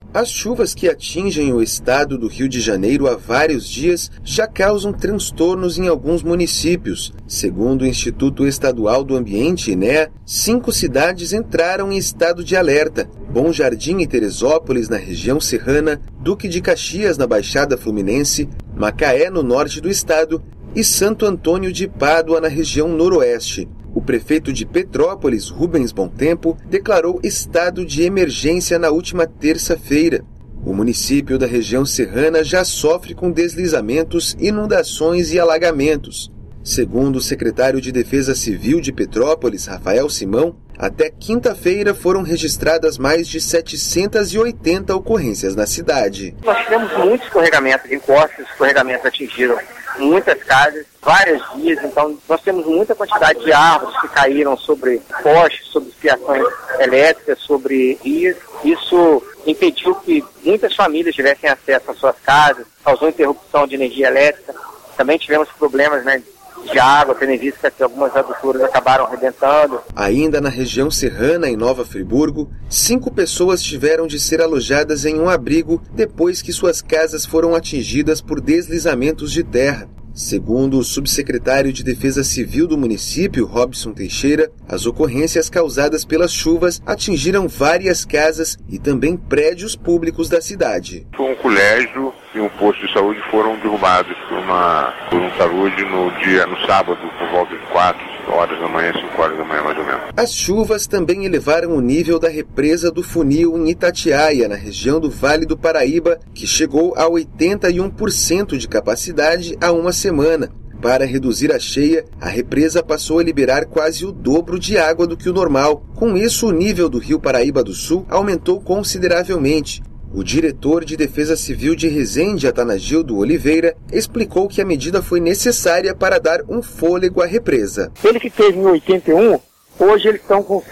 As chuvas que atingem o estado do Rio de Janeiro há vários dias já causam transtornos em alguns municípios. Segundo o Instituto Estadual do Ambiente, INEA, 5 cidades entraram em estado de alerta: Bom Jardim e Teresópolis, na região serrana, Duque de Caxias, na Baixada Fluminense, Macaé, no norte do estado, e Santo Antônio de Pádua, na região noroeste. O prefeito de Petrópolis, Rubens Bontempo, declarou estado de emergência na última terça-feira. O município da região serrana já sofre com deslizamentos, inundações e alagamentos. Segundo o secretário de Defesa Civil de Petrópolis, Rafael Simão, até quinta-feira foram registradas mais de 780 ocorrências na cidade. Nós tivemos muitos escorregamentos, encostas, escorregamentos atingiram muitas casas, vários dias, então nós temos muita quantidade de árvores que caíram sobre postes, sobre fiações elétricas, sobre rias. Isso impediu que muitas famílias tivessem acesso às suas casas, causou interrupção de energia elétrica. Também tivemos problemas, de água, tendo em vista que algumas adutoras acabaram arrebentando. Ainda na região serrana, em Nova Friburgo, 5 pessoas tiveram de ser alojadas em um abrigo depois que suas casas foram atingidas por deslizamentos de terra. Segundo o subsecretário de Defesa Civil do município, Robson Teixeira, as ocorrências causadas pelas chuvas atingiram várias casas e também prédios públicos da cidade. Um colégio e um posto de saúde foram derrubados por um talude no sábado, por volta de 4 horas da manhã, 5 horas da manhã mais ou menos. As chuvas também elevaram o nível da represa do Funil em Itatiaia, na região do Vale do Paraíba, que chegou a 81% de capacidade há uma semana. Para reduzir a cheia, a represa passou a liberar quase o dobro de água do que o normal. Com isso, o nível do Rio Paraíba do Sul aumentou consideravelmente. O diretor de Defesa Civil de Resende, Atanagildo Oliveira, explicou que a medida foi necessária para dar um fôlego à represa. Ele que teve em 81, hoje eles estão com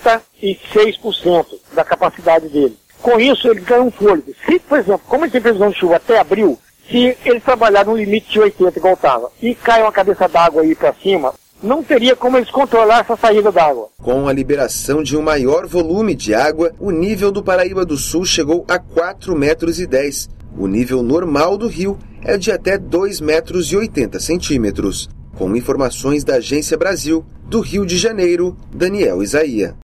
76% da capacidade dele. Com isso, ele ganha um fôlego. Se, por exemplo, como ele tem previsão de chuva até abril, se ele trabalhar no limite de 80 igual estava, e cai uma cabeça d'água aí para cima, não teria como eles controlar essa saída d'água. Com a liberação de um maior volume de água, o nível do Paraíba do Sul chegou a 4,10 metros. O nível normal do rio é de até 2,80 metros. Com informações da Agência Brasil, do Rio de Janeiro, Daniel Isaia.